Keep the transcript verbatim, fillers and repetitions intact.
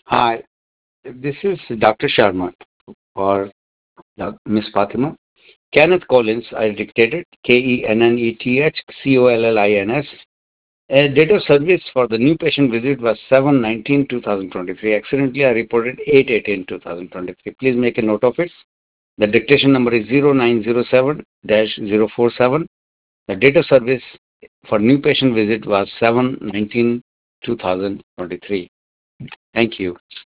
Hi, this is Doctor Sharma or Doc- Miss Fatima. Kenneth Collins, I dictated K E N N E T H C O L L I N S. A date of service for the new patient visit was seven nineteen twenty twenty-three. Accidentally, I reported eight eighteen twenty twenty-three. Please make a note of it. The dictation number is zero nine zero seven dash zero four seven. The date of service for new patient visit was seven nineteen twenty twenty-three. Thank you.